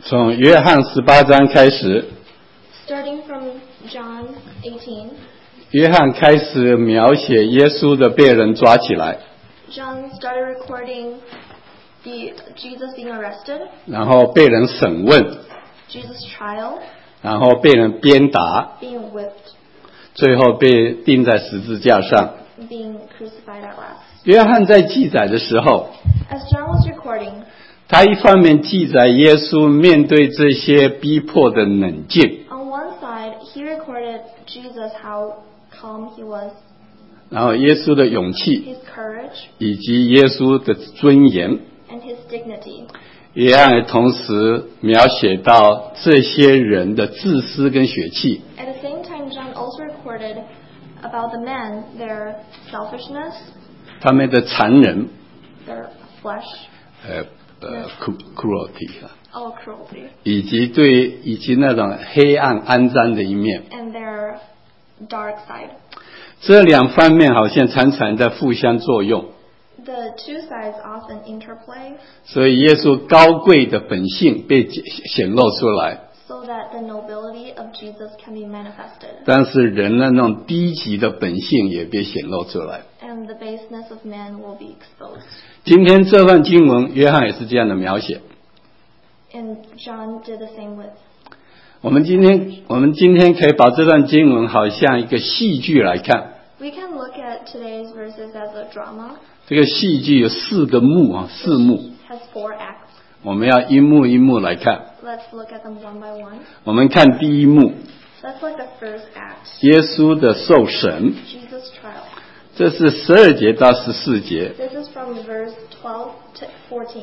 从约翰18章开始， Starting from John 18, 约翰开始描写耶稣的被人抓起来， John started recording Jesus being arrested, 然后被人审问， Jesus' trial, 然后被人鞭打， being whipped, 最后被钉在十字架上。 being crucified at last. 约翰在记载的时候， As John was recording, 他一方面记载耶稣面对这些逼迫的冷静， on one side, he recorded Jesus, how calm he was, 然后耶稣的勇气 his courage, 以及耶稣的尊严。 and his dignity. 约翰也同时描写到这些人的自私跟血气， At the same time, John also recorded about the men, their selfishness, 他们的残忍， their flesh, cruelty 啊， all cruelty, 以及那种黑暗肮脏的一面。 and their dark side. 这两方面好像常常在互相作用， The two sides often interplay 所以耶稣高贵的本性被显露出来， so that the nobility of Jesus can be manifested, 但是人的那种低级的本性也被显露出来。 and the baseness of man will be exposed. 今天这段经文，约翰也是这样的描写。 And John did the same with. 我们今天可以把这段经文好像一个戏剧来看， We can look at today's verses as a drama. 这个戏剧有4幕， Has 4 acts. 我们要一幕一幕来看。 Let's look at them one by one. 我们看第一幕， Let's look at first act, 耶稣的受审， Jesus' trial. 这是12节到14节。 This is from verse 12 to 14.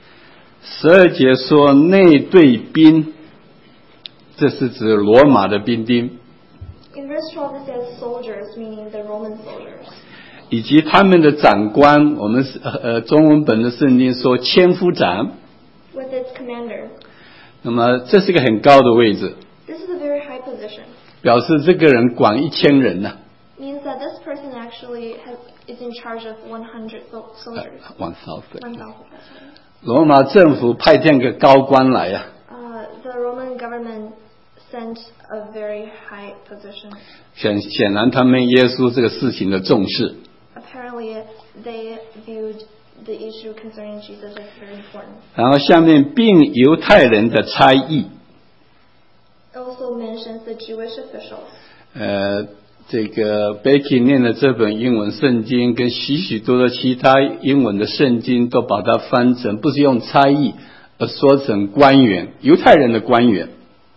12节说内队兵，这是指罗马的兵丁， In verse 12 it says soldiers, meaning the Roman soldiers, 以及他们的长官，我们中文本的圣经说千夫长， with its commander. 那么这是个很高的位置， This is a very high position. 表示这个人管1000人呢、 Means that this person actually is in charge of 100 soldiers. 1000。 1,000. 罗马政府派这样一个高官来呀、 The Roman government sent a very high position. 显然他们耶稣这个事情的重视。 Apparently, they viewed the issue concerning Jesus as very important. 然后下面并犹太人的差役， It also mentions the Jewish officials. 这个 Becky 念的这本英文圣经跟许多的其他英文的圣经都把它翻成不是用差役，而说成官员，犹太人的官员。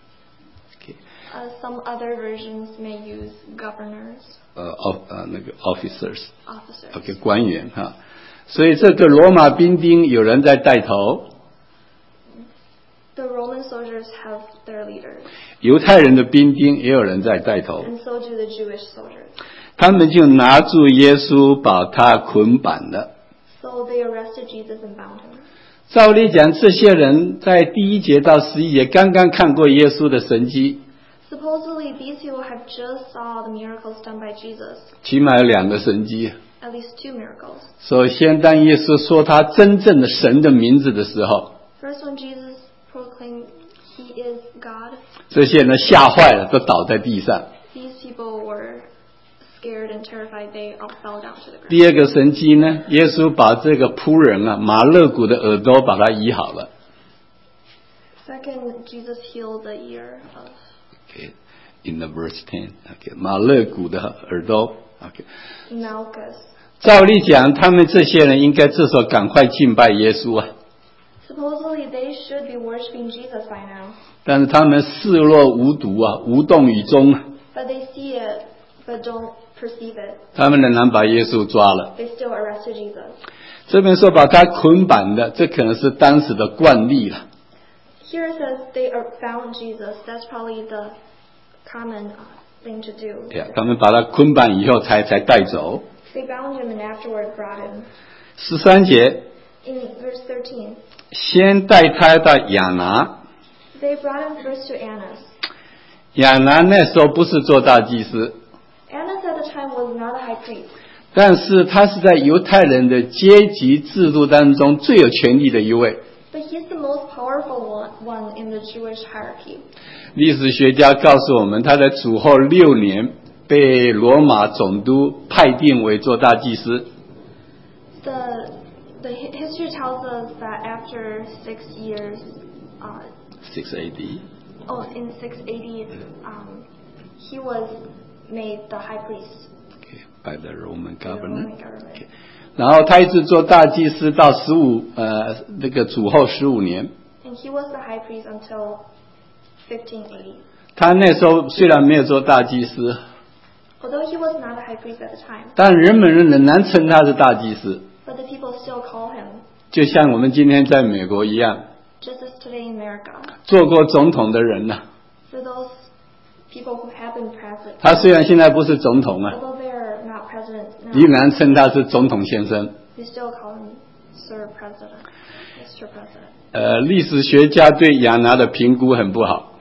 Some other versions may use governors, 那个 officers， officers. 官员哈。所以这个罗马兵丁有人在带头， The Roman soldiers have their leaders, 犹太人的兵丁也有人在带头， and so do the Jewish soldiers. 他们就拿住耶稣，把他捆绑了。 So they arrested Jesus and bound him. 照理讲，这些人在第1节到11节刚刚看过耶稣的神迹， Supposedly, these people have just saw the miracles done by Jesus, 起码有2个神迹。 at least 2 miracles. 首先，当耶稣说他真正的神的名字的时候， First, when Jesus proclaimed he is God, 这些人吓坏了，都倒在地上。 these people were scared and terrified. They all fell down to the ground. 第2个神迹呢，耶稣把这个仆人马勒古的耳朵把他医好了。 Second, Jesus healed the ear of In the verse 10， 马勒古的耳朵。 Malchus. 照理讲，他们这些人应该这时候赶快敬拜耶稣啊， Supposedly, they should be worshiping Jesus by now. 但是他们视若无睹无动于衷啊， But they see it, but don't perceive it. 他们仍然把耶稣抓了。 They still arrested Jesus. 这边说把他捆绑的，这可能是当时的惯例了。 Here it says they bound Jesus. That's probably the common thing to do. 他们把他捆绑以后才带走。 They bound him and afterward brought him. 13节， In verse 13, 先带他到亚拿， they brought him first to Annas. 亚拿那时候不是做大祭司， Annas at the time was not a high priest, 但是他是在犹太人的阶级制度当中最有权力的一位。 but he's the most powerful one in the Jewish hierarchy. 历史学家告诉我们，他在主后6年被罗马总督派定为做大祭司。 The history tells us that after 6 years, 6 AD. In 680, he was made the high priest. Okay, by the Roman by the government. Roman government. Okay. 然后他一直做大祭司到那个主后15年。 And he was the high priest until 1580. 他那时候虽然没有做大祭司， Although he was not a high priest at the time, 但人们仍然称他是大祭司， but the people still call him, 就像我们今天在美国一样， just as today in America. 做过总统的人呢， For those people who have been president, 他虽然现在不是总统啊， although they are not president 依 now, 然称他是总统先生。 we still call him Sir President, Mr. President. 历史学家对亚拿的评估很不好。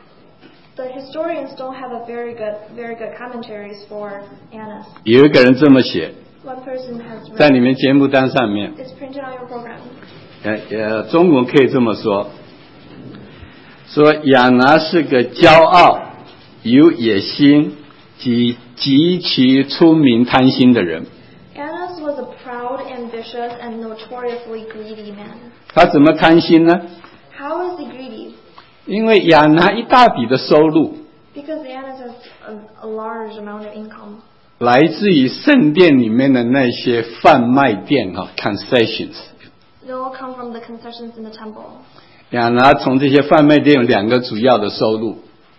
The historians don't have a very good commentaries for Annas. 有一个人这么写， One person has 在 written, 你们节目单上面， it's printed on your program. 中文可以这么说：说亚拿是个骄傲、有野心及极其出名贪心的人。 Annas was a proud, ambitious, and notoriously greedy man. 他怎么贪心呢？ How is he greedy? 因为亚拿一大笔的收入 Because Annas has a large amount of income. 来自于圣殿里面的那些贩卖店concessions。 They all come from the concessions in the temple. 亚拿从这些贩卖店有2个主要的收入。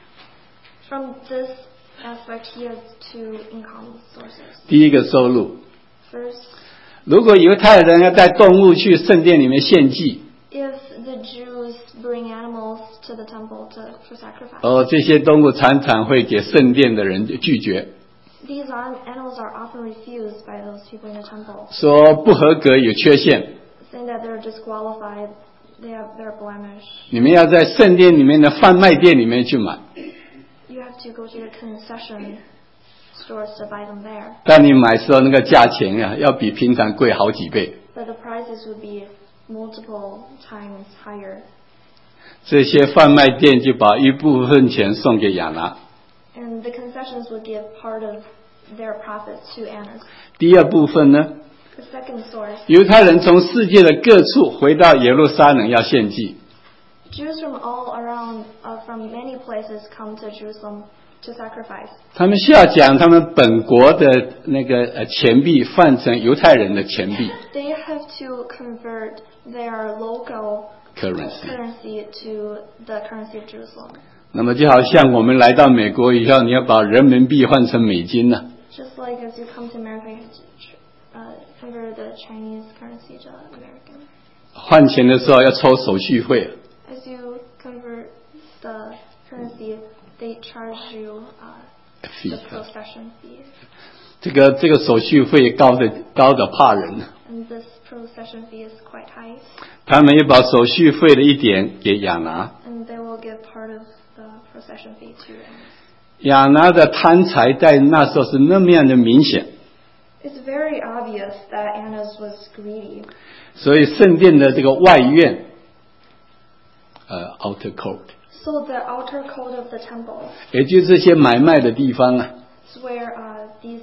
From this aspect, he has 2 income sources. 第一个收入， First, 如果犹太人要带动物去圣殿里面献祭， if the Jews bring animals to the temple for sacrifice, 这些动物常常会给圣殿的人拒绝， these animals are often refused by those people in the temple, 说不合格有缺陷， saying that they're disqualified, they're blemished. 你们要在圣殿里面的贩卖店里面去买。 You have to go to the concession stores to buy them there. 但你买时候那个价钱要比平常贵好几倍。 But the prices would be multiple times higher. 这些贩卖店就把一部分钱送给亚拿， And the concessions would give part of their profits to Annas. 第二部分呢， The second source, 犹太人从世界的各处回到耶路撒冷要献祭， Jews from all around, from many places come to Jerusalem to sacrifice. 他们需要将他们本国的那个钱币换成犹太人的钱币 They have to convert their local currency to the currency of Jerusalem. 那么就好像我们来到美国以后，你要把人民币换成美金呢， Just like as you come to America, you have to convert the Chinese currency to American. 换钱的时候要抽手续费， As you convert the currency, they charge you the procession fee. 这个手续费高的怕人， And this procession fee is quite high. 他们也把手续费的一点给亚拿。 And they will give part of the procession fee to Annas. 亚拿的贪财在那时候是那么样的明显， It's very obvious that Annas was greedy. 所以圣殿的这个外院outer court， So the outer court of the temple 也就是这些买卖的地方啊， is where these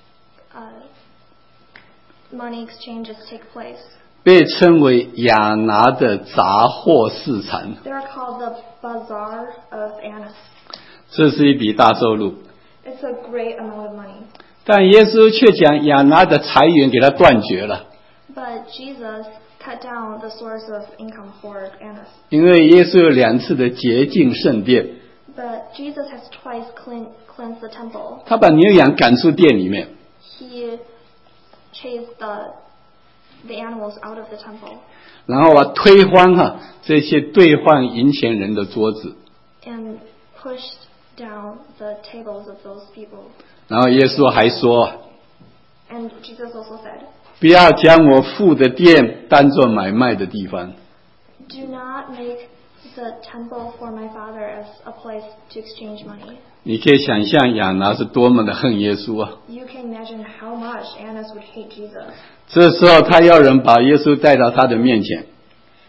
money exchanges take place. 被称为亚拿的杂货市场， They're called the Bazaar of Annas. 这是一笔大收入。 It's a great amount of money. 但耶稣却将亚拿的财源给他断绝了， But Jesus cut down the source of income for Annas. 因为耶稣有2次的洁净圣殿， But Jesus has twice cleansed the temple. 他把牛羊赶出殿里面， He chased the animals out of the temple 然后推翻这些兑换银钱人的桌子， and pushed down the tables of those people. 然后耶稣还说， And Jesus also said, 不要将我父的殿当作买卖的地方。 Do not make the temple for my Father as a place to exchange money. 你可以想象亚拿是多么的恨耶稣啊！ You can imagine how much Annas would hate Jesus. 这时候他要人把耶稣带到他的面前，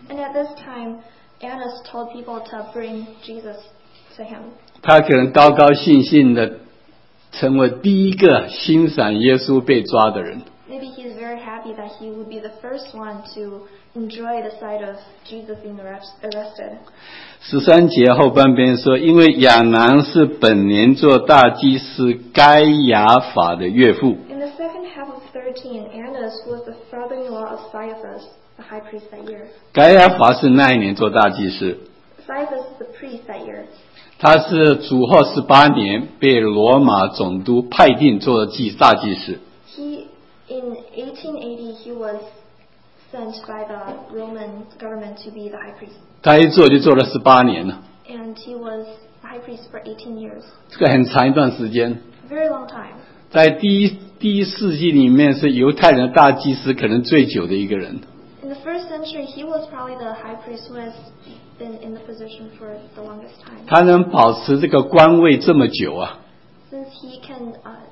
And at this time, Annas told people to bring Jesus to him. 他可能高高兴兴的成为第一个欣赏耶稣被抓的人。 Maybe he's very happy that he would be the first one to enjoy the sight of Jesus being arrested. 13节后半边说，因为亚南是本年做大祭司该亚法的岳父。 In the second half of 13, Annas was the father-in-law of Caiaphas, the high priest that year. 该亚法是那一年做大祭司， Caiaphas is the priest that year. 他是主后18年被罗马总督派定做大祭司。 In 1880, he was sent by the Roman government to be the high priest. 他一做就做了18年了， And he was the high priest for 18 years. 这个很长一段时间。 A very long time. 在第一世纪里面，是犹太人的大祭司可能最久的一个人。 In the first century, he was probably the high priest who has been in the position for the longest time. 他能保持这个官位这么久啊， Since he can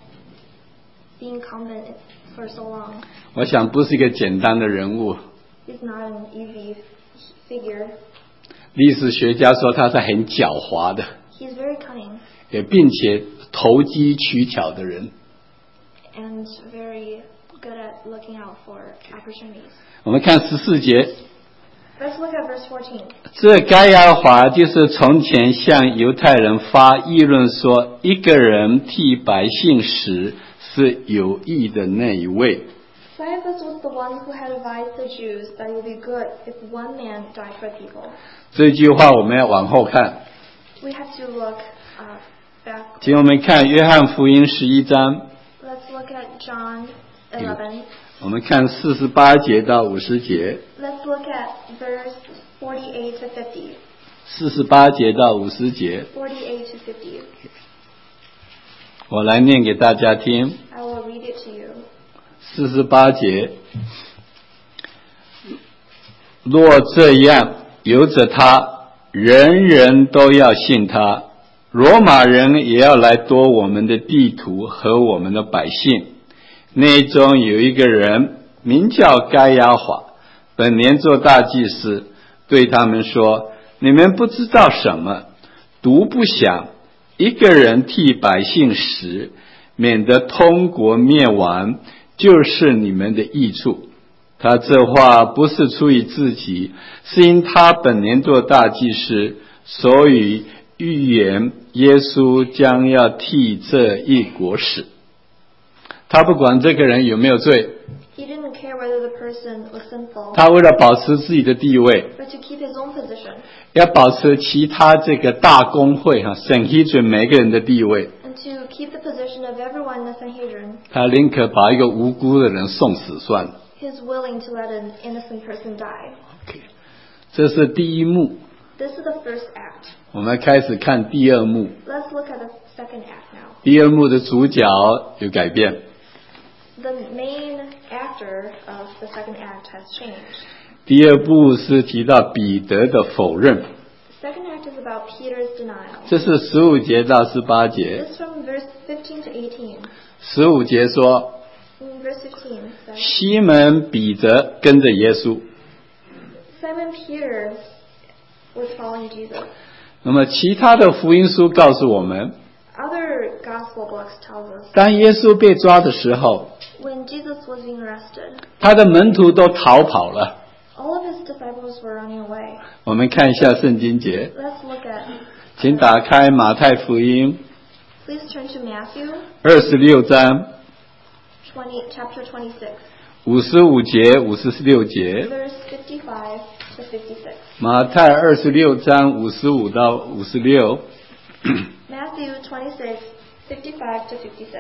be incumbent for so long, 我想不是一个简单的人物。 he's not an easy figure. 历史学家说他是很狡猾的， He's very cunning 也并且投机取巧的人。 and very good at looking out for opportunities. 我们看14节， Let's look at verse 14. 这该亚法就是从前向犹太人发议论说，一个人替百姓死是有益的那一位。 Caiaphas was the one who had advised the Jews that it would be good if one man died for the people. 这句话我们要往后看， We have to look back. 请我们看约翰福音11章， Let's look at John 11. 我们看48节到50节。 Let's look at verse 48 to 50. 48节到50节， 48 to 50. 我来念给大家听。 I will read it to you. 48节，若这样，由着他，人人都要信他，罗马人也要来夺我们的地图和我们的百姓。内中有一个人名叫该亚法，本年做大祭司，对他们说：你们不知道什么，独不想一个人替百姓死，免得通国灭亡，就是你们的益处。他这话不是出于自己，是因他本年做大祭司，所以预言耶稣将要替这一国死。他不管这个人有没有罪， He didn't care whether the person was sinful, 他为了保持自己的地位， but to keep his own position 要保持其他这个大公会Sanhedrin 每个人的地位， and to keep the position of everyone in the Sanhedrin. 他宁可把一个无辜的人送死算了。 He's willing to let an innocent person die. OK， 这是第一幕。 This is the first act. 我们开始看第二幕。 Let's look at the second act now. 第二幕的主角有改变。 The main actor of the second act has changed. 第二部是提到彼得的否认， The second act is about Peter's denial. 这是15节到18节。 This is from verse 15 to 18. 15节说， In verse 15 says, 西门彼得跟着耶稣。 Simon Peter was following Jesus. 那么其他的福音书告诉我们， Other gospel books tells us 当耶稣被抓的时候， when Jesus was being arrested, 他的门徒都逃跑了。 all of his disciples were running away. 我们看一下圣经节， Let's look at, 请打开马太福音 please turn to Matthew 26章 chapter 26, 55节、56节。 verse 55 to 56. 马太26章55到56。 Matthew 26, 55 to 56.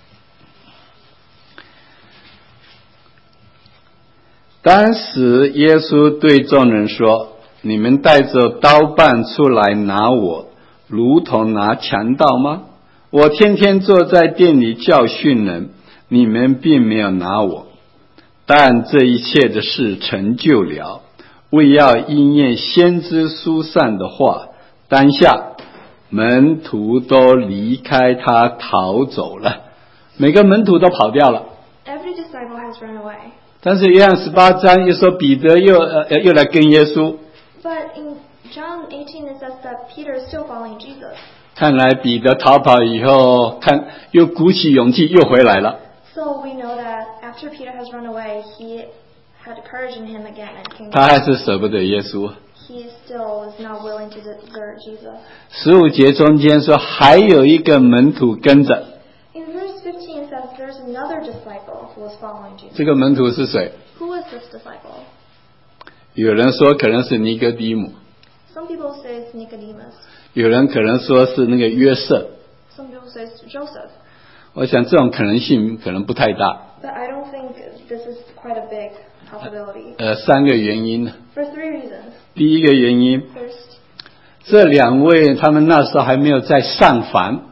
当时耶稣对众人说：你们带着刀棒出来拿我，如同拿强盗吗？我天天坐在店里教训人，你们并没有拿我。但这一切的事成就了，为要应验先知书上的话，当下门徒都离开他逃走了。每个门徒都跑掉了。 Every disciple has run away. 但是约翰18章又说彼得又来跟耶稣。 But in John 18 it says that Peter is still following Jesus. 看来彼得逃跑以后，又鼓起勇气又回来了。 So we know that after Peter has run away, he had courage in him again and came 他 back. 还是舍不得耶稣。 He still is not willing to desert Jesus. 15节中间说还有一个门徒跟着， In verse 15 it says there's another disciple who was following Jesus. 这个门徒是谁？ Who is this disciple? 有人说可能是尼哥底母， Some people say it's Nicodemus. 有人可能说是那个约瑟。 Some people say it's Joseph. 我想这种可能性可能不太大。 But I don't think this is quite a big possibility. 3个原因。 For 3 reasons. 第一个原因， First, 这2位他们那时候还没有在上房。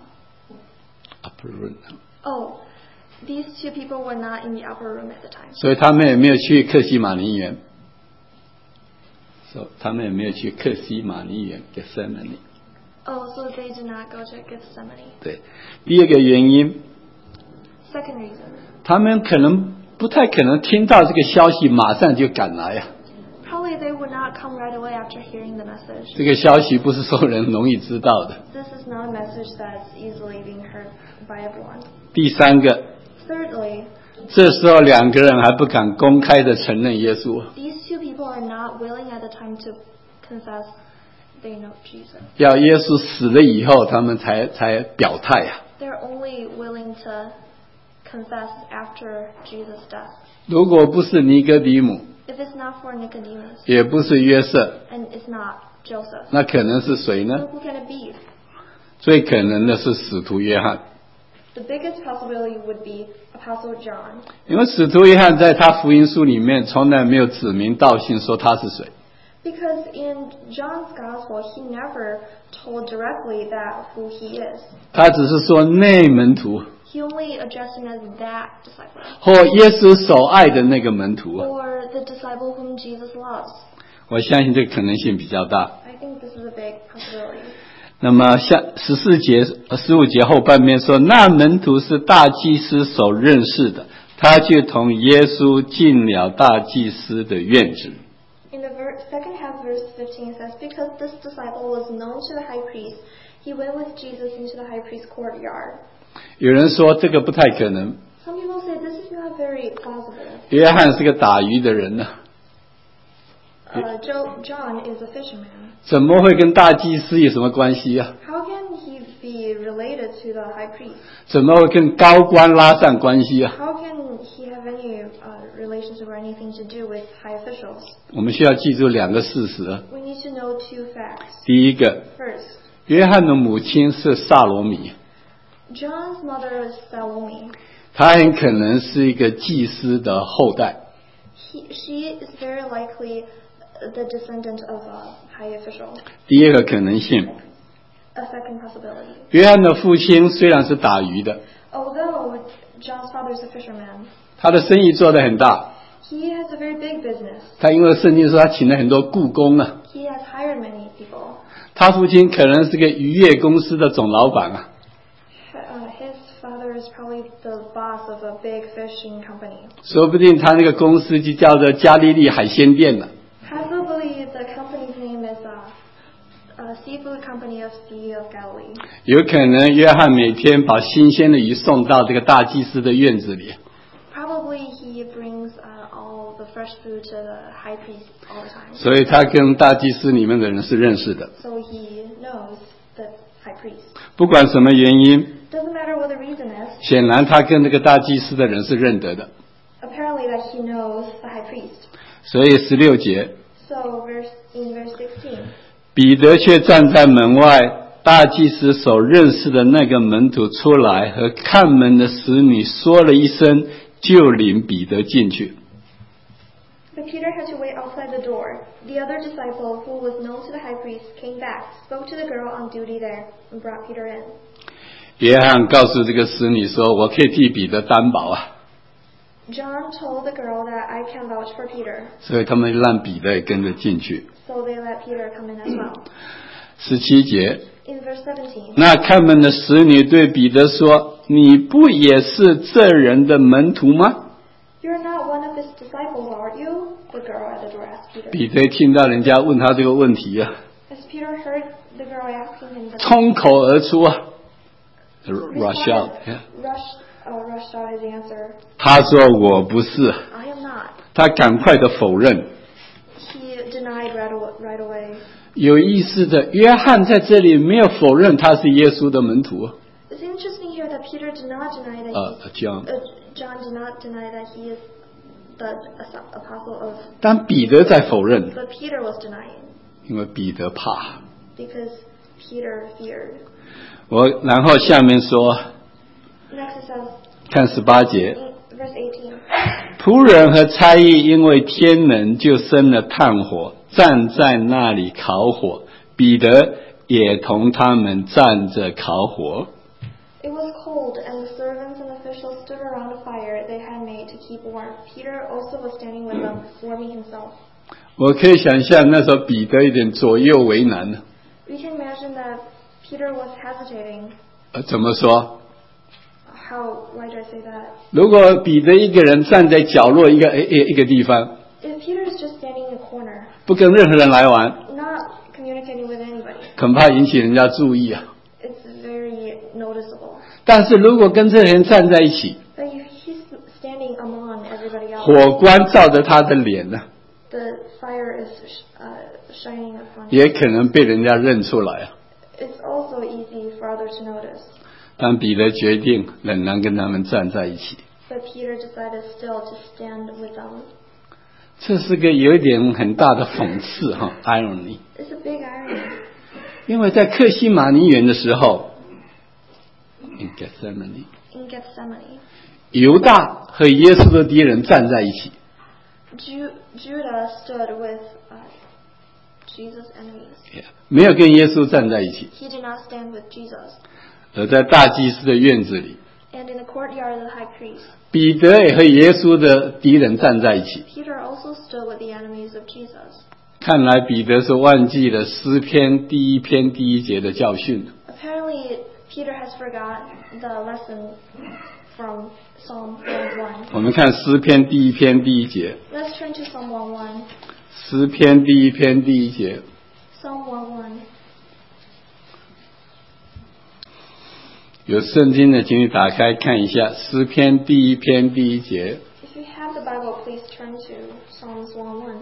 oh, these 2 people were not in the upper room at the time. 所以他们也没有去客西马尼园。他们也没有去客西马尼园 Gethsemane。 Oh, so they did not go to Gethsemane. 对，第二个原因， Second reason, 他们不太可能听到这个消息马上就赶来呀。 probably they would not come right away after hearing the message. 这个消息不是说人容易知道的。 This is not a message that's easily being heard by everyone. 第三个， Thirdly, 这时候2个人还不敢公开的承认耶稣， these 2 people are not willing at the time to confess they know Jesus. 要耶稣死了以后，他们才表态呀。 They're only willing to confess after Jesus' death. 如果不是尼哥底母， If it's not for Nicodemus 也不是约瑟， and it's not Joseph, 那可能是谁 then 呢？ who can it be? 最可能的是使徒约翰， The biggest possibility would be Apostle John. 因为使徒约翰在他福音书里面从来没有指名道姓说他是谁。 Because in John's Gospel, he never told directly that who he is. 他只是说那门徒 He only addressed him as that disciple, 或耶稣所爱的那个门徒。 or the disciple whom Jesus loves. 我相信这个可能性比较大。 I think this is a big possibility. 那么像15节后半面说，那门徒是大祭司所认识的，他就同耶稣进了大祭司的院子。 In the second half, verse 15 says, because this disciple was known to the high priest, he went with Jesus into the high priest's courtyard. 有人说这个不太可能， Some people say this is not very plausible. 约翰是个打鱼的人呢， John is a fisherman. 怎么会跟大祭司有什么关系啊？ How can he be related to the high priest? 怎么会跟高官拉上关系啊？ How can he have any relationship or anything to do with high officials? 我们需要记住2个事实。 We need to know 2 facts. 第一个， First, 约翰的母亲是萨罗米， John's mother is Salome. 她很可能是一个祭司的后代。 She is very likely the descendant of a high official. 第二个可能性， A second possibility. 约翰的父亲虽然是打鱼的， Although John's father is a fisherman, 他的生意做得很大。 he has a very big business. 他因为圣经说他请了很多雇工啊， He has hired many people. 他父亲可能是个渔业公司的总老板啊。 His father is probably the boss of a big fishing company. 说不定他那个公司就叫做加利利海鲜店了。 Possibly the company's name is a seafood company of Sea of Galilee. 有可能约翰每天把新鲜的鱼送到这个大祭司的院子里， Probably he brings all the fresh food to the high priest all the time. 所以他跟大祭司里面的人是认识的。 So he knows the high priest. 不管什么原因， Doesn't matter what the reason is. 显然他跟这个大祭司的人是认得的。 Apparently that he knows the high priest. 所以16节， So in verse 16, 彼得却站在门外，大祭司所认识的那个门徒出来，和看门的使女说了一声，就领彼得进去。 but Peter had to wait outside the door. The other disciple, who was known to the high priest, came back, spoke to the girl on duty there, and brought Peter in. 约翰告诉这个使女说：“我可以替彼得担保啊。” John told the girl that I can vouch for Peter. 所以他们让彼得也跟着进去。 So they let Peter come in as well. 17节， In verse 17, 那看门的使女对彼得说：“你不也是这人的门徒吗 you're not one of his disciples, aren't you? The girl at the door asked Peter. 彼得听到人家问他这个问题啊， As Peter heard the girl asking him, 冲口而出啊 ，rush out， rushed out his answer. 他说我不是， I am not. 他赶快的否认。 He denied right away. 有意思的，约翰在这里没有否认他是耶稣的门徒。 It's interesting here that Peter did not deny that John John did not deny that he is the apostle of. 但彼得在否认， But Peter was denying 因为彼得怕。 because Peter feared. 然后下面说， Next it says, 看18节， verse 18. 仆人和差役因为天冷，就生了炭火，站在那里烤火。彼得也同他们站着烤火。 It was cold, and the servants and officials stood around a fire they had made to keep warm. Peter also was standing with them, warming himself. 我可以想象那时候彼得有点左右为难了。 We can imagine that Peter was hesitating. 怎么说？ Why did I say that? 如果彼得一个人站在角落一个地方， If Peter is just standing in a corner, 不跟任何人来往， not communicating with anybody, 恐怕引起人家注意啊。 it's very noticeable. 但是如果跟这些人站在一起， But if he's standing among everybody else, 火光照着他的脸呢， the fire is shining upon him. 也可能被人家认出来啊。 It's also easy for others to notice. 但彼得决定仍然跟他们站在一起， But Peter decided still to stand with them. 这是个有一点很大的讽刺哈 ，irony。 It's a big irony. 因为在克西马尼园的时候 ，in Gethsemane， In Gethsemane, 犹大和耶稣的敌人站在一起， Judah stood with Jesus' enemies. 没有跟耶稣站在一起。 He did not stand with Jesus. 而在大祭司的院子里， And in the courtyard of the high priest, 彼得也和耶稣的敌人站在一起。 Peter also stood with the enemies of Jesus. 看来彼得是忘记了诗篇第1篇第1节的教训。 Apparently, Peter has forgot the lesson from Psalm 1:1. 我们看诗篇第1篇第1节， Let's turn to Psalm 1:1. 诗篇第1篇第1节， Psalm 1:1. 有圣经的请你打开看一下诗篇第1篇第1节。 If you have the Bible, please turn to Psalms 1:1.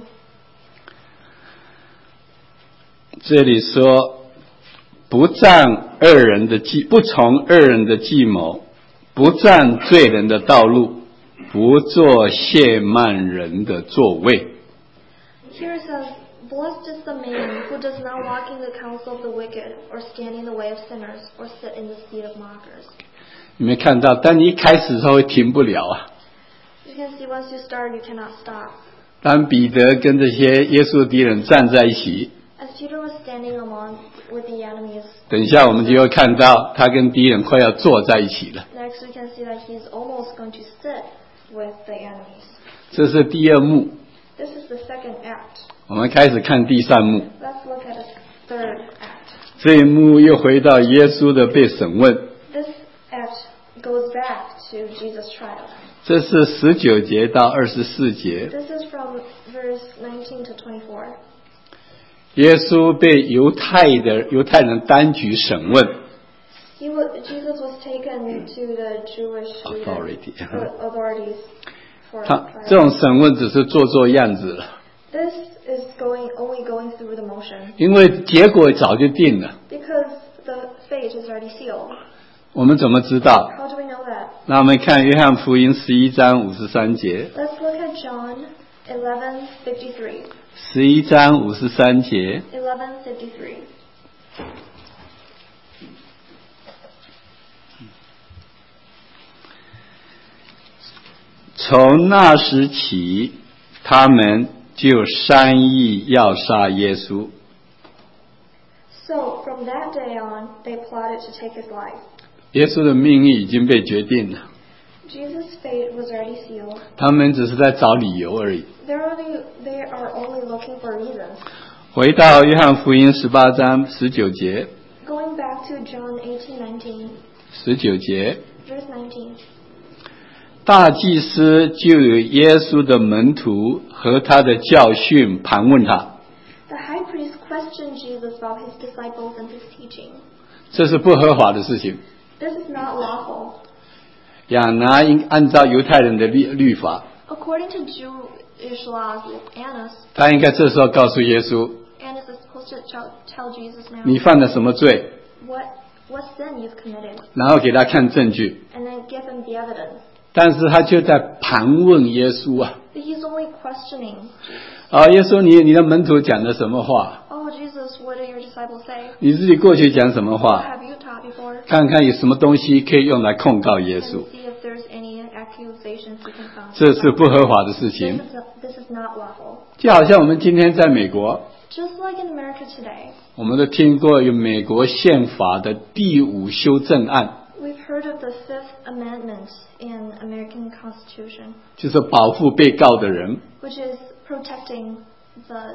这里说，不从恶人的计谋，不占罪人的道路，不坐亵慢人的座位。 Here it says, Blessed is the man who does not walk in the counsel of the wicked, or stand in the way of sinners, or sit in the seat of mockers. 你没看到，当你一开始的时候会停不了啊。 You can see once you start, you cannot stop. 当彼得跟这些耶稣的敌人站在一起， As Peter was standing among with the enemies, 等一下我们就会看到他跟敌人快要坐在一起了。 next we can see that he's almost going to sit with the enemies. 这是第2幕， This is the second act. 我们开始看第3幕。 Let's look at the third act. 这一幕又回到耶稣的被审问， This act goes back to Jesus' trial. 这是19节到24节。 This is from verse 19 to 24. 耶稣被犹太人当局审问 Jesus was taken to the Jewish Authority. authorities for 他 trial. 这种审问只是做样子了， This is only going through the motion 因为结果早就定了。 because the fate is already sealed. 我们怎么知道？ How do we know that? 那我们看约翰福音11章53节， Let's look at John 11:53. 11章53节， 11:53. 从那时起，他们就商议要杀耶稣。 So from that day on, they plotted to take his life. 耶稣的命运已经被决定了， Jesus' fate was already sealed. 他们只是在找理由而已。 They are only looking for reasons. 回到约翰福音18章19节， Going back to John 18:19, 19节， verse 19. 大祭司就有耶稣的门徒和他的教训盘问他， The high priest questioned Jesus about his disciples and his teaching. 这是不合法的事情。 This is not lawful. 亚拿应按照犹太人的律法， According to Jewish laws, Annas 他应该这时候告诉耶稣， is supposed to tell Jesus now 你犯了什么罪， what sin you've committed, 然后给他看证据。 and then give him the evidence. 但是他就在盘问耶稣啊， But he's only questioning. 耶稣你的门徒讲的什么话？ Oh, Jesus, what did your disciples say? 你自己过去讲什么 What 话？ have you taught before? 看看有什么东西可以用来控告耶 And 稣， see if there's any accusations you can find. 这是不合法的事情。 This is not lawful. 就好像我们今天在美国， Just like in America today, 我们都听过有美国宪法的第5修正案， we've heard of the Fifth Amendment in American Constitution, 就是保护被告的人 which is protecting the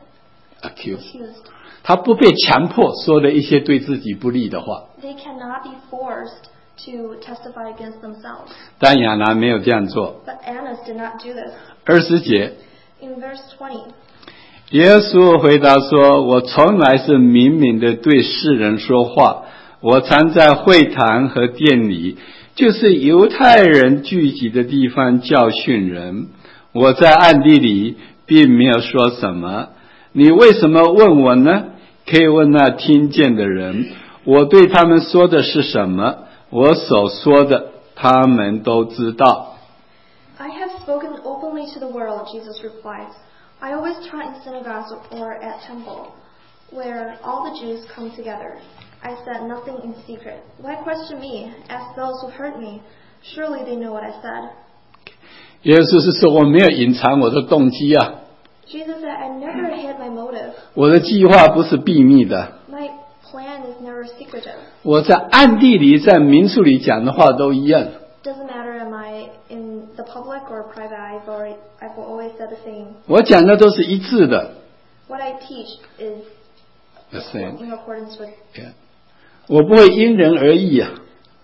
accused， accused. 他不被强迫说了一些对自己不利的话。 They cannot be forced to testify against themselves. 但亚拿没有这样做。 But Annas did not do this. 20节， In verse 20, 耶稣回答说：“我从来是明明的对世人说话，我常在会堂和殿里，就是犹太人聚集的地方教训人。我在暗地里并没有说什么。你为什么问我呢？可以问那听见的人。我对他们说的是什么？我所说的，他们都知道。” I have spoken openly to the world, Jesus replies. I always taught in synagogues or at temple, where all the Jews come together. I said nothing in secret. Why question me? Ask those who heard me. Surely they know what I said. 耶稣是说我没有隐藏我的动机啊， Jesus said, I never hid my motive. 我的计划不是秘密的， My plan is never secretive. 我在暗地里在民宿里讲的话都一样。 Doesn't matter am I in the public or private, I've always said the same. 我讲的都是一致的。 What I teach is The same. in accordance with. Yeah. 我不会因人而异啊，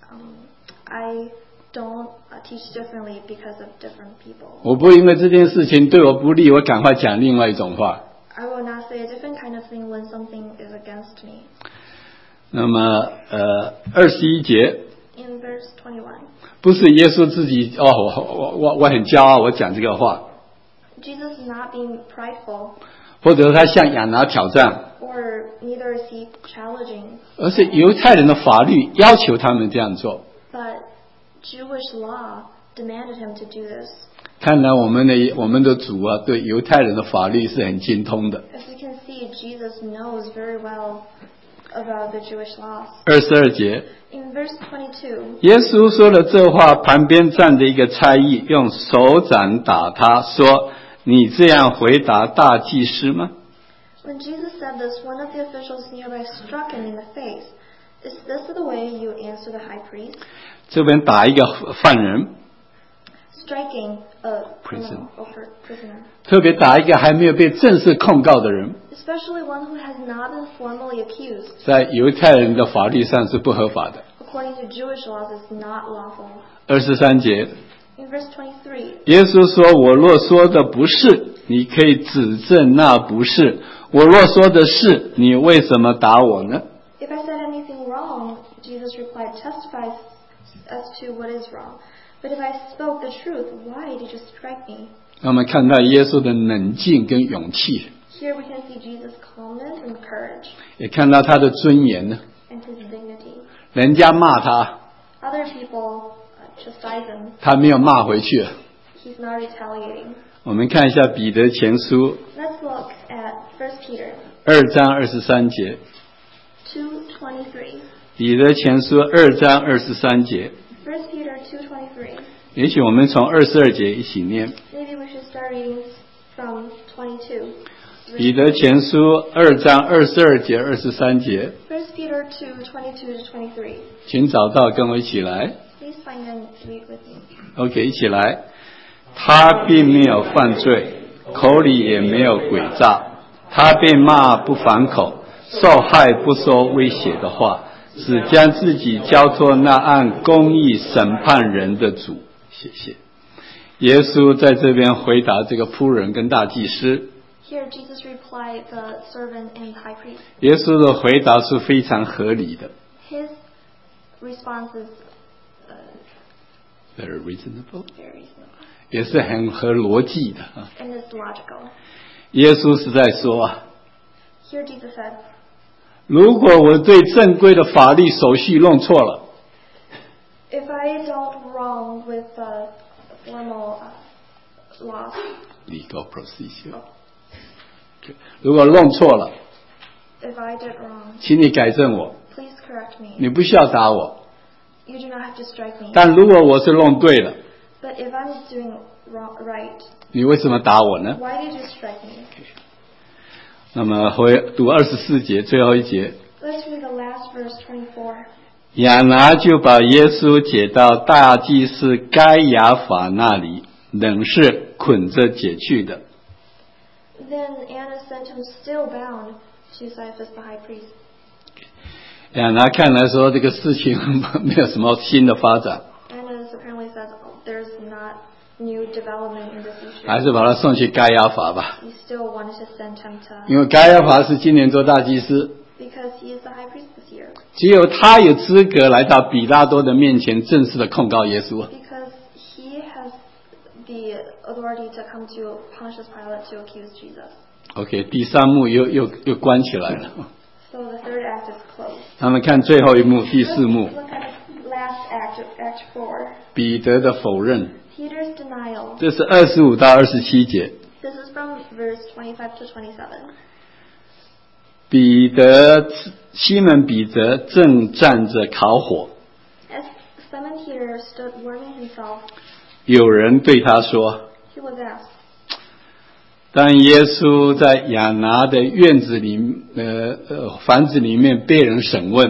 I don't teach differently because of different people. 我不会因为这件事情对我不利，我赶快讲另外一种话。 I will not say a different kind of thing when something is against me. 那么21节 In verse 21, 不是耶稣自己我很骄傲，我讲这个话， Jesus is not being prideful, 或者他向亚拿挑战， or neither is he challenging, 而是犹太人的法律要求他们这样做。 but Jewish law demanded him to do this. 看来我们的主啊，对犹太人的法律是很精通的。 As you can see, Jesus knows very well about the Jewish laws. 22节， In verse 22, 耶稣说了这话，旁边站着一个差役，用手掌打他，说：“你这样回答大祭司吗？” when Jesus said this, one of the officials nearby struck him in the face. Is this the way you answer the high priest? 这边打一个犯人， Striking a Prison. criminal or prisoner, 特别打一个还没有被正式控告的人， especially one who has not been formally accused. 在犹太人的法律上是不合法的。 According to Jewish laws, is not lawful. 23节， In verse 23, 耶稣说：“我若说的不是，你可以指证那不是；我若说的是，你为什么打我呢？” if I said anything wrong, Jesus replied, testify as to what is wrong. But if I spoke the truth, why did you strike me? 让我们看到耶稣的冷静跟勇气， Here we can see Jesus' calmness and courage 也看到他的尊严呢。 and his dignity. 人家骂他， Other people chastise him. 他没有骂回去。 He's not retaliating. 我们看一下彼得前书 Let's look at 1 Peter 2章23节， 2:23. 彼得前书2章23节， 1 Peter 2:23. 也许我们从22节一起念。 Maybe we should start reading from 22. 彼得前书2章22节、23节， 1 Peter 2:22-23. 请找到，跟我一起来。 Please find and read with me. OK，一起来。他并没有犯罪，口里也没有诡诈，他被骂不反口，受害不说威胁的话，只将自己交托那按公义审判人的主。 谢谢。耶稣在这边回答这个仆人跟大祭司。 Here Jesus replied the servant and high priest. 耶稣的回答是非常合理的。 His response is Very reasonable. very reasonable 也是很合逻辑的啊。 and is logical. 耶稣是在说啊， Here Jesus said, 如果我对正规的法律手续弄错了， if I don't wrong with the formal laws, legal procedure， 如果弄错了， if I did wrong, 请你改正我， please correct me. 你不需要打我。 You do not have to strike me. 但如果我是弄对了， But if I'm doing right, 你为什么打我呢？ why did you strike me? 那么读24节最后一节， Let's read the last verse 24. 亚拿就把耶稣解到大祭司该亚法那里，仍是捆着解去的。 Then Anna sent him still bound to Caiaphas the high priest. 亚拿看来说这个事情没有什么新的发展， Anna apparently says, there's not new development in this issue. 还是把他送去该亚法吧， He still wanted to send him to, 因为该亚法是今年做大祭司， because he is the high priest this year. 只有他有资格来到比拉多的面前正式的控告耶稣。 Because he has the authority to come to Pontius Pilate to accuse Jesus. OK， 第三幕又关起来了。 So the third act is closed. 他们看最后一幕，第四幕， Look at the last act, Act 4. 彼得的否认， Peter's denial. 这是25到27节。 This is from verse 25 to 27. 西门彼得正站着烤火， As Simon Peter stood warming himself, 有人对他说， he was asked, 当耶稣在亚拿的院子里房子里面被人审问，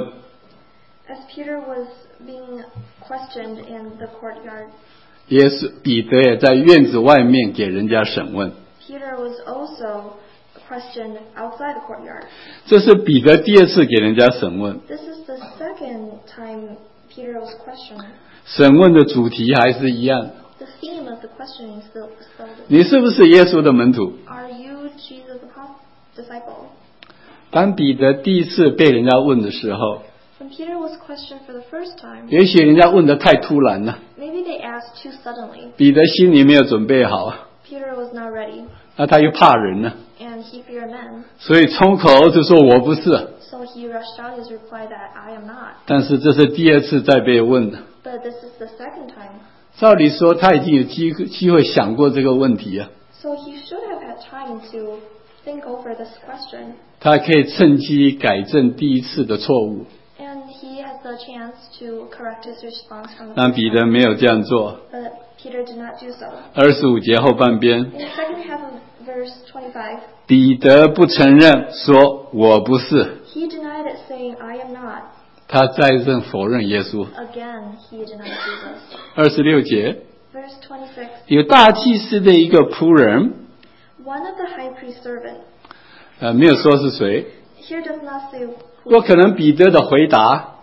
as Peter was being questioned in the courtyard, 彼得也在院子外面给人家审问。 Peter was also questioned outside the courtyard. 这是彼得第二次给人家审问， This is the second time Peter was questioned. 审问的主题还是一样， The theme of the questioning still is the 你是不是耶稣的门徒？ Are you Jesus' disciple? 当彼得第一次被人家问的时候， When Peter was questioned for the first time, 也许人家问得太突然了， maybe they asked too suddenly. 彼得心里没有准备好， Peter was not ready, 那他又怕人了， and he feared men. 所以冲口而出说我不是。 So he rushed out his reply that I am not. 但是这是第二次再被问了， But this is the second time. 照理说他已经有机会想过这个问题啊， So he should have had time to think over this question, 他可以趁机改正第一次的错误， and he has the chance to correct his response from the 但 first 彼得 time. 没有这样做。 But Peter did not do so. 25节后半边， In the second half of verse 25, 彼得不承认说我不是， he denied it, saying, I am not. 他再次否认耶稣。 Again, he denied Jesus. 26节， Verse 26, 有大祭司的一个仆人， one of the high priest's servants. 没有说是谁， Here does not say 不过 who, 可能彼得的回答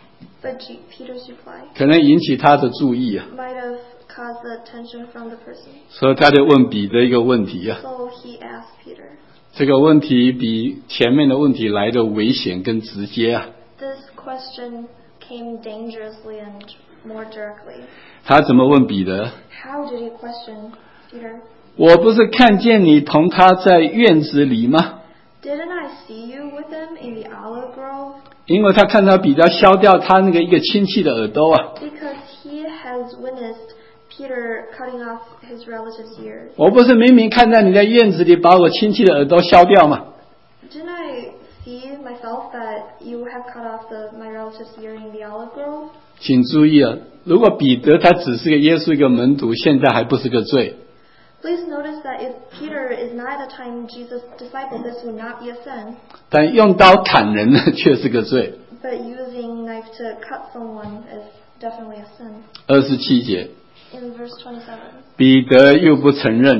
but Peter's reply 可能引起他的注意啊， might have caused the attention from the person. 所以他就问彼得一个问题啊， So he asked Peter. 这个问题比前面的问题来的危险更直接啊。 This question came dangerously and more directly. 他怎么问彼得？ How did he question Peter? 我不是看见你同他在院子里吗？ Didn't I see you with him in the olive grove? 因为他看到彼得削掉他那个一个亲戚的耳朵啊。 Because he has witnessed Peter cutting off his relative's ears. 我不是明明看到你在院子里把我亲戚的耳朵削掉吗？ Didn't I see myself that you have cut off my relative's ear in the olive grove? 请注意啊，如果彼得他只是个耶稣一个门徒，现在还不是个罪。 Please notice that if Peter is not at the time Jesus' disciple, this would not be a sin. 但用刀砍人呢，却是个罪。 But using knife to cut someone is definitely a sin. 27节， In verse 27, 彼得又不承认。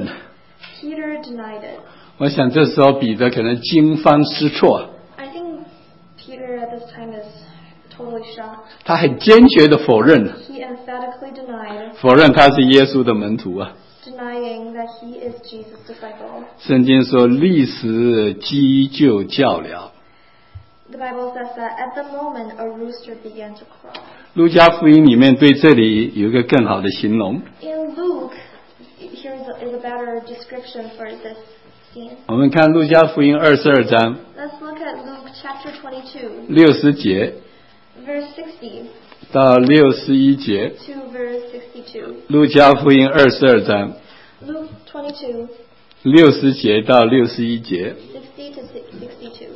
Peter denied it. 我想这时候彼得可能惊慌失措。 I think Peter at this time is totally shocked. 他很坚决的否认， He emphatically denied, 否认他是耶稣的门徒啊。 denying that he is Jesus' disciple. 圣经说立时鸡就叫了。 The Bible says that at the moment a rooster began to crow. 路加福音里面对这里有一个更好的形容， In Luke, here is a better description for this scene. 我们看路加福音22章 Let's look at Luke chapter 22, 60节 verse 60 到61节， to verse 62. 路加福音22章 Luke 22, 60节到61节。 60 to 62.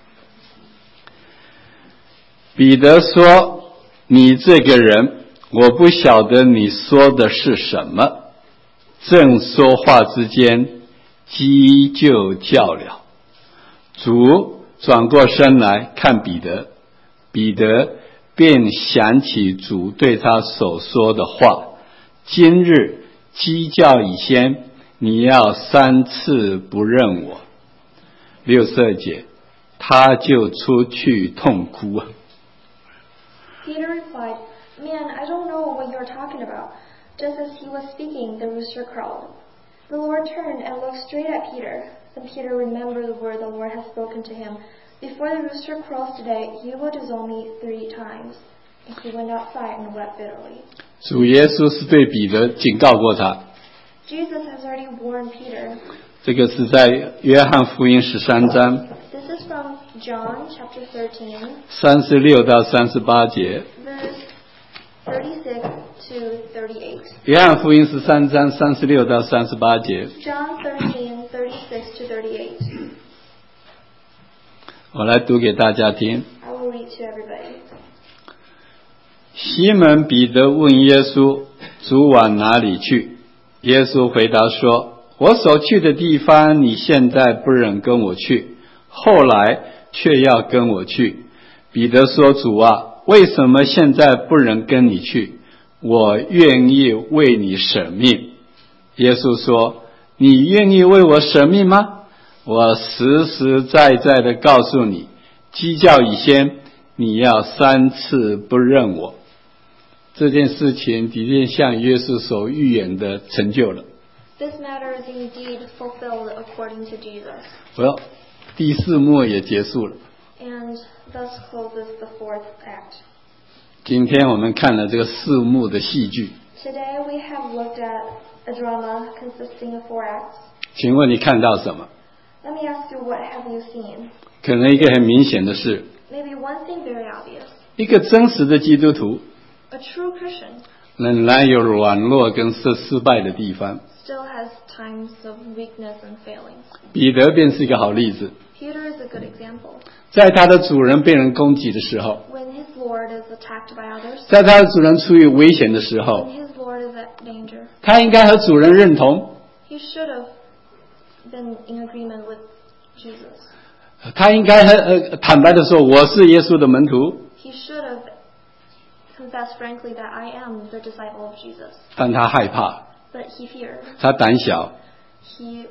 彼得说：“你这个人，我不晓得你说的是什么。”正说话之间，鸡就叫了。主转过身来看彼得，彼得便想起主对他所说的话：“今日鸡叫以先，你要3次不认我。”62节，他就出去痛哭啊。 Peter replied, "Man, I don't know what you're talking about." Just as he was speaking, the rooster crowed. The Lord turned and looked straight at Peter. Then Peter remembered the word the Lord had spoken to him. "Before the rooster crows today, you will disown me 3 times." And he went outside and wept bitterly. 主耶稣是对彼得警告过他， Jesus has already warned Peter. 这个是在约翰福音13章 This is from John chapter 13, 36到38节。 verse 36 to 38. 约翰福音13章36到38节， John 13, 36 to 38. 我来读给大家听。 I will read to everybody. 西门彼得问耶稣：“主往哪里去？”耶稣回答说：“我所去的地方，你现在不忍跟我去，后来却要跟我去。”彼得说：“主啊，为什么现在不忍跟你去？我愿意为你舍命。”耶稣说：“你愿意为我舍命吗？我实实在在的告诉你，鸡叫以先，你要3次不认我。”这件事情的确像耶稣所预言的成就了。 This matter is indeed fulfilled according to Jesus. 第4幕也结束了。 And thus closes the 4th act. 今天我们看了这个4幕的戏剧， Today we have looked at a drama consisting of 4 acts. 请问你看到什么？ Let me ask you, what have you seen? 可能一个很明显的是， Maybe one thing very obvious. 一个真实的基督徒 A true Christian 仍然有软弱跟失败的地方。 still has times of weakness and failings. 彼得便是一个好例子， Peter is a good example. 在他的主人被人攻击的时候， When his Lord is attacked by others, 在他的主人处于危险的时候， when his Lord is at danger, 他应该和主人认同， he should have been in agreement with Jesus. 他应该坦白的说：“我是耶稣的门徒。 He should have confessed frankly that I am the disciple of Jesus. ” 但他害怕， But he feared. 他胆小 He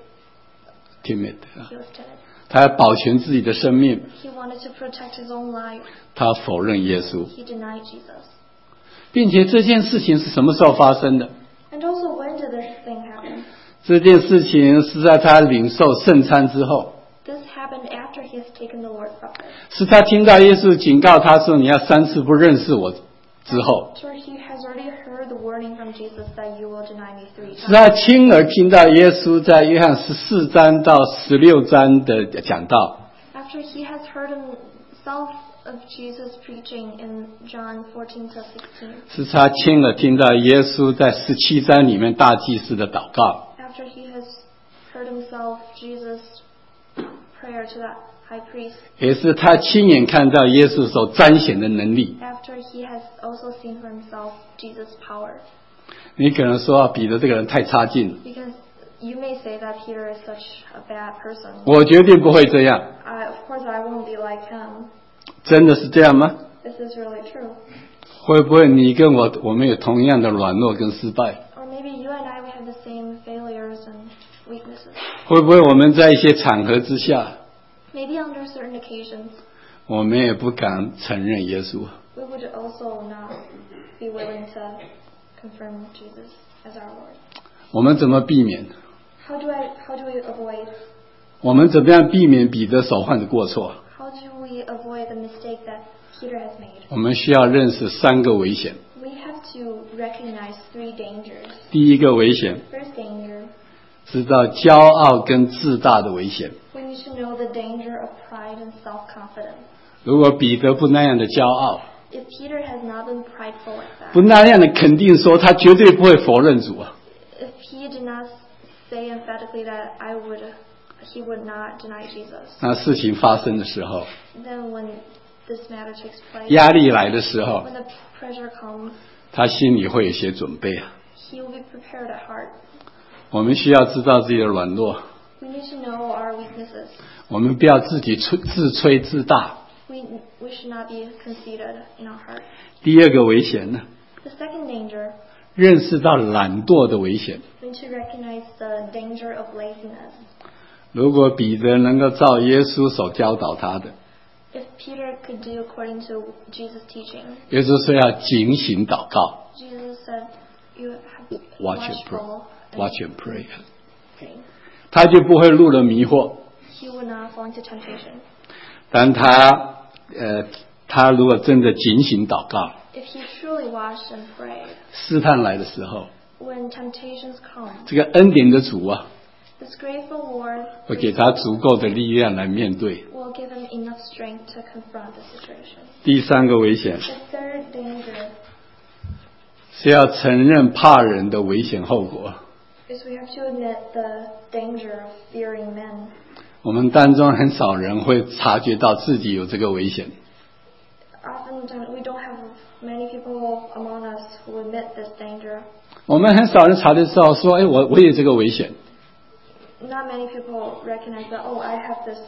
，timid， was timid. 他要保全自己的生命， He wanted to protect his own life. 他否认耶稣， He denied Jesus. 并且这件事情是什么时候发生的？ And also, when did this thing happen? 这件事情是在他领受圣餐之后， This happened after he has taken the Lord's Supper. 是他听到耶稣警告他说：“你要3次不认识我”之后， So he has already heard the warning from Jesus that you will deny me 3 是 times. 他亲耳听到耶稣在约翰14章到16章的讲道。 After he has heard himself of Jesus preaching in John 14 to 16. 是他亲耳听到耶稣在17章里面大祭司的祷告， After he has heard himself Jesus' prayer to that high priest. 也是他亲眼看到耶稣所彰显的能力。 After he has also seen for himself Jesus' power. 你可能说彼得这个人太差劲了， Because you may say that Peter is such a bad person. 我决定不会这样。 Of course, I won't be like him. 真的是这样吗？ This is really true. 会不会你跟我们有同样的软弱跟失败？ Or maybe you and I, we have the same failures and weaknesses. 会不会我们在一些场合之下， Maybe under certain occasions, 我们也不敢承认耶稣？ we would also not be willing to confirm Jesus as our Lord. 我们怎么避免？ How do we avoid? 我们怎么样避免彼得所犯的过错？ How do we avoid the mistake that Peter has made? 我们需要认识3个危险。 We have to recognize 3 dangers. 第一个危险， First danger, 知道骄傲跟自大的危险。 we need to know the danger of pride and self-confidence. 如果彼得不那样的骄傲， If Peter has not been prideful like that, 不那样的肯定说他绝对不会否认主啊， if he did not say emphatically that he would not deny Jesus, 那事情发生的时候， then when this matter takes place, 压力来的时候， when the pressure comes, 他心里会有些准备啊。 he will be prepared at heart. 我们需要知道自己的软弱， We need to know our weaknesses. 我们不要自己自吹自大。 We should not be conceited in our heart. 第二个危险呢， The second danger, 认识到懒惰的危险。 we need to recognize the danger of laziness. 如果彼得能够照耶稣所教导他的， If Peter could do according to Jesus' teaching, 耶稣说要警醒祷告 Jesus said, you have to be ，watch and watchful pray，watch and pray， pray. 他就不会入了迷惑。 He would not fall into temptation. 但他如果真的警醒祷告， If he truly watched and prayed, 试探来的时候， when temptations come, 这个恩典的主啊， this grateful Lord 会给他足够的力量来面对。 will give him enough strength to confront the situation. 第3个危险 The third danger 是要承认怕人的危险后果。 is we have to admit the danger of fearing men. 我们当中很少人会察觉到自己有这个危险。 Oftentimes, we don't have many people among us who admit this danger. 我们很少人察觉到说，哎，我有这个危险。 Not many people recognize that, oh, I have this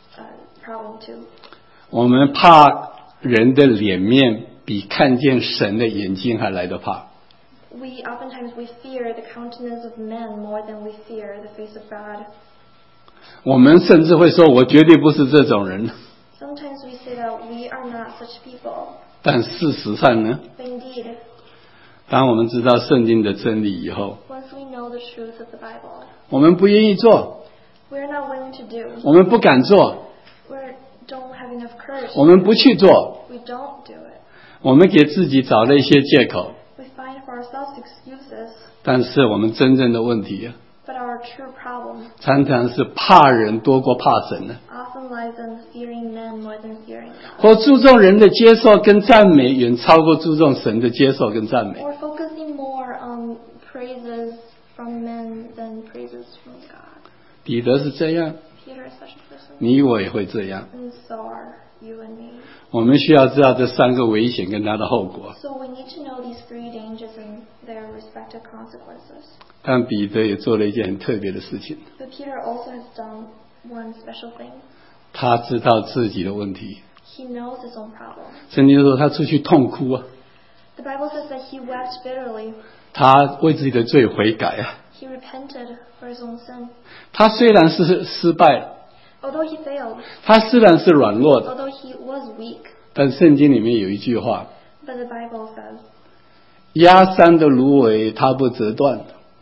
problem too. 我们怕人的脸面比看见神的眼睛还来得怕。 Oftentimes we fear the countenance of men more than we fear the face of God. 我们甚至会说，我绝对不是这种人。 Sometimes we say that we are not such people. 但事实上呢， But indeed, 当我们知道圣经的真理以后， once we know the truth of the Bible, 我们不愿意做， we're not willing to do. 我们不敢做， We don't have enough courage. 我们不去做， We don't do it. 我们给自己找了一些借口。 We find for ourselves excuses. 但是我们真正的问题啊， But our true problem 常常是怕人多过怕神呢， often lies in fearing men more than fearing God. 或注重人的接受跟赞美远超过注重神的接受跟赞美。 Or focusing more on praises from men than praises from God. 彼得是这样， Peter is such a person. 你我也会这样。 And so are you and me. 我们需要知道这3个危险跟它的后果。 So we need to know these 3 dangers and their respective consequences. 但彼得也做了一件很特别的事情， But Peter also has done one special thing. 他知道自己的问题。 He knows his own problem. 圣经说他出去痛哭啊， The Bible says that he wept bitterly. 他为自己的罪悔改啊。 He repented for his own sin. 他虽然是失败了， Although he failed, 他虽然是软弱的， although he was weak, 但圣经里面有一句话： but the Bible says, 压伤的芦苇它不折断，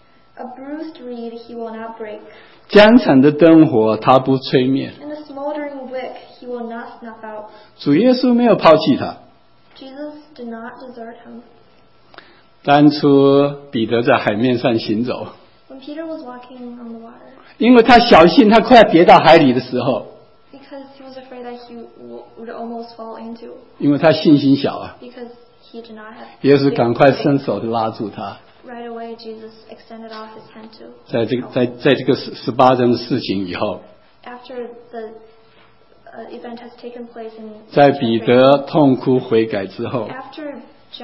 a bruised reed he will not break, 江产的灯火它不吹灭。 and a smoldering wick he will not snuff out. 主耶稣没有抛弃他。 Jesus did not desert him. 当初彼得在海面上行走， When Peter was walking on the water, 因为他小心他快要跌到海里的时候， because he was afraid that he would almost fall into, 因为他信心小啊， because he did not have 耶稣赶快 faith. 伸手就拉住他。 Right away, Jesus extended out his hand to. 在这个18章的事情以后， After the event has taken place in 在彼得痛哭悔改之后， after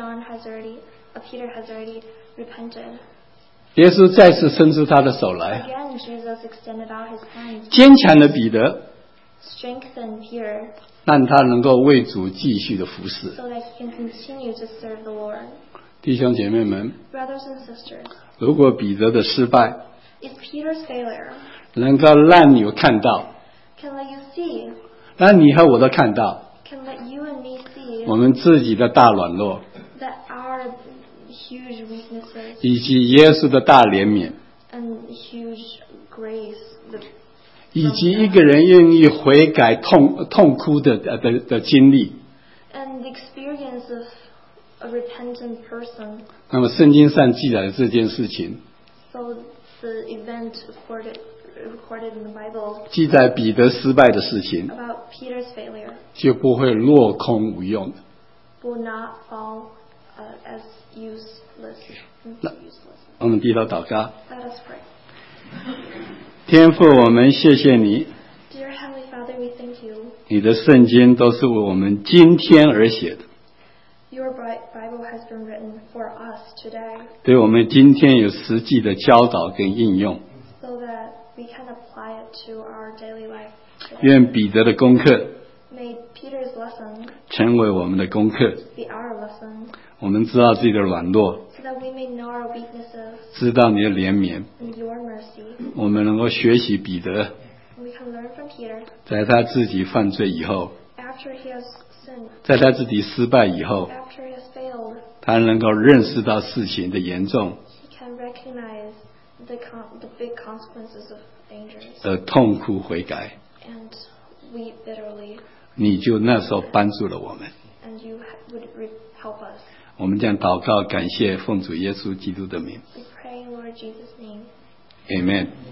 Peter has already repented, 耶稣再次伸出他的手来， again Jesus extended out his hand, 坚强的彼得， strengthened Peter 让他能够为主继续的服侍。 so that he can continue to serve the Lord. 弟兄姐妹们， Brothers and sisters, 如果彼得的失败 if Peter's failure 能够让你看到， can let you see, 让你和我都看到， can let you and me see 我们自己的大软弱， that our huge weaknesses 以及耶稣的大怜悯， and huge grace, 以及一个人愿意悔改痛哭的经历。 and the experience of a repentant person. 那么圣经上记载的这件事情， So the event recorded in the Bible 记载彼得失败的事情， about Peter's failure 就不会落空无用的。 will not fall as useless. 我们低头祷告。 Let us pray. 天父，我们谢谢你， Dear Heavenly Father, we thank you. 你的圣经都是为我们今天而写的， Your Bible has been written for us today 对我们今天有实际的教导跟应用。 so that we can apply it to our daily life. 愿彼得的功课 May Peter's lesson 成为我们的功课， be our lesson 我们知道自己的软弱， so that we may know our weaknesses 知道你的怜悯， and your mercy. 我们能够学习彼得， And we can learn from Peter 在他自己犯罪以后， after he has sinned, 在他自己失败以后， after he has failed. 他能够认识到事情的严重， He can recognize the big consequences of dangers 而痛哭悔改。 and weep bitterly. 你就那时候帮助了我们。 And you would help us. 我们将祷告，感谢奉主耶稣基督的名 We pray in Lord Jesus' name. ，Amen。